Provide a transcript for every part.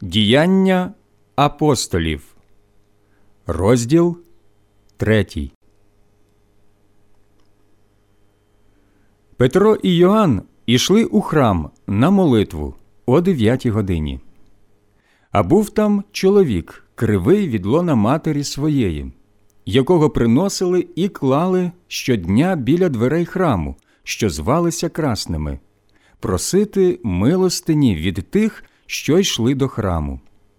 Діяння апостолів, розділ 3. Петро і Йоанн ішли у храм на молитву о 9 годині. А був там чоловік, кривий від лона матері своєї, якого приносили і клали щодня біля дверей храму, що звалися Красними, просити милостині від тих, що йшли до храму.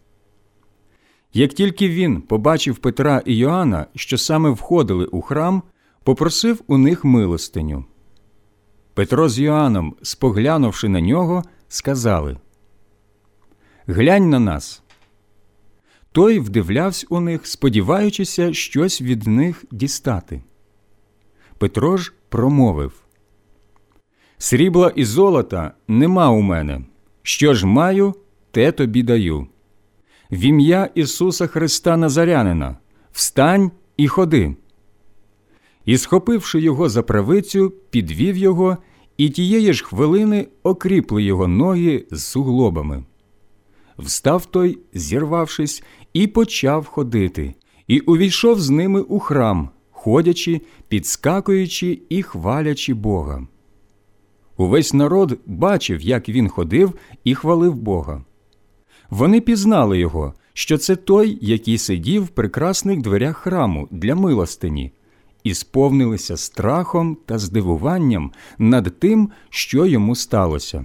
Як тільки він побачив Петра і Йоанна, що саме входили у храм, попросив у них милостиню. Петро з Йоанном, споглянувши на нього, сказали: «Глянь на нас». Той вдивлявся у них, сподіваючися щось від них дістати. Петро ж промовив: «Срібла і золота нема у мене. Що ж маю, те тобі даю. В ім'я Ісуса Христа Назарянина встань і ходи». І, схопивши його за правицю, підвів його, і тієї ж хвилини окріпли його ноги з суглобами. Встав той, зірвавшись, і почав ходити, і увійшов з ними у храм, ходячи, підскакуючи і хвалячи Бога. Увесь народ бачив, як він ходив і хвалив Бога. Вони пізнали його, що це той, який сидів в прекрасних дверях храму для милостині, і сповнилися страхом та здивуванням над тим, що йому сталося.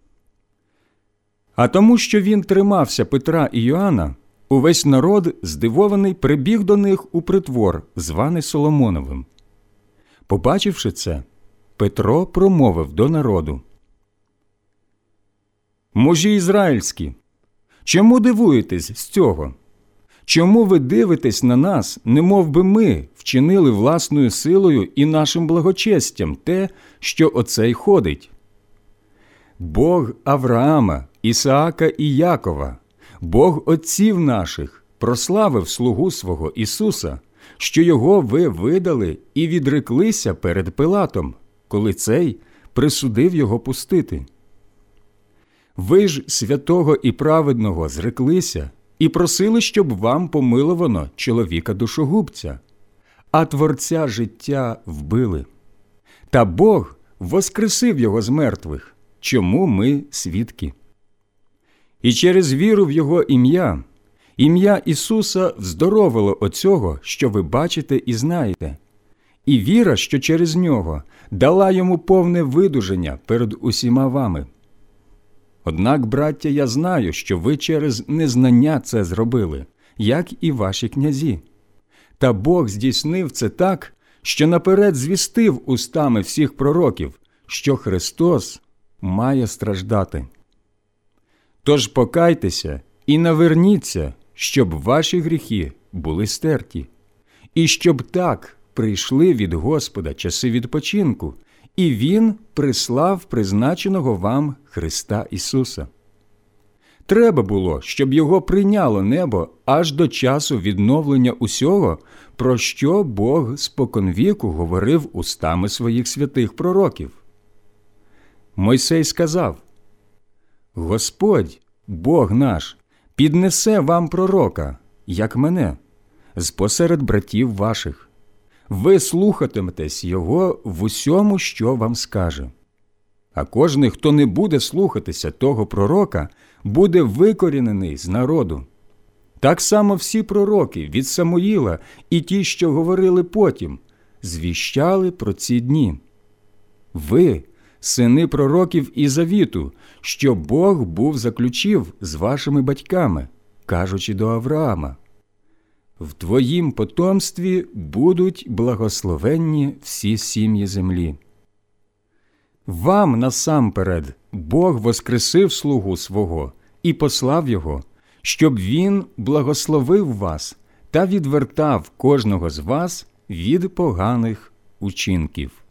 А тому, що він тримався Петра і Йоанна, увесь народ, здивований, прибіг до них у притвор, званий Соломоновим. Побачивши це, Петро промовив до народу: «Мужі ізраїльські, чому дивуєтесь з цього? Чому ви дивитесь на нас, немов би ми вчинили власною силою і нашим благочестям те, що оцей ходить? Бог Авраама, Ісаака і Якова, Бог отців наших, прославив слугу свого Ісуса, що його ви видали і відреклися перед Пилатом, коли цей присудив його пустити. Ви ж святого і праведного зреклися і просили, щоб вам помиловано чоловіка душогубця, а Творця життя вбили. Та Бог воскресив його з мертвих, чому ми свідки. І через віру в його ім'я Ісуса вздоровило оцього, що ви бачите і знаєте, і віра, що через нього, дала йому повне видуження перед усіма вами. Однак, браття, я знаю, що ви через незнання це зробили, як і ваші князі. Та Бог здійснив це так, що наперед звістив устами всіх пророків, що Христос має страждати. Тож покайтеся і наверніться, щоб ваші гріхи були стерті, і щоб так прийшли від Господа часи відпочинку, і Він прислав призначеного вам Христа Ісуса. Треба було, щоб його прийняло небо аж до часу відновлення усього, про що Бог споконвіку говорив устами своїх святих пророків. Мойсей сказав: «Господь, Бог наш, піднесе вам пророка, як мене, з-посеред братів ваших. Ви слухатиметесь його в усьому, що вам скаже. А кожний, хто не буде слухатися того пророка, буде викорінений з народу. Так само всі пророки від Самуїла і ті, що говорили потім, звіщали про ці дні. Ви – сини пророків і завіту, що Бог був заключив з вашими батьками, кажучи до Авраама: в твоїм потомстві будуть благословенні всі сім'ї землі. Вам насамперед Бог воскресив слугу свого і послав його, щоб він благословив вас та відвертав кожного з вас від поганих учинків».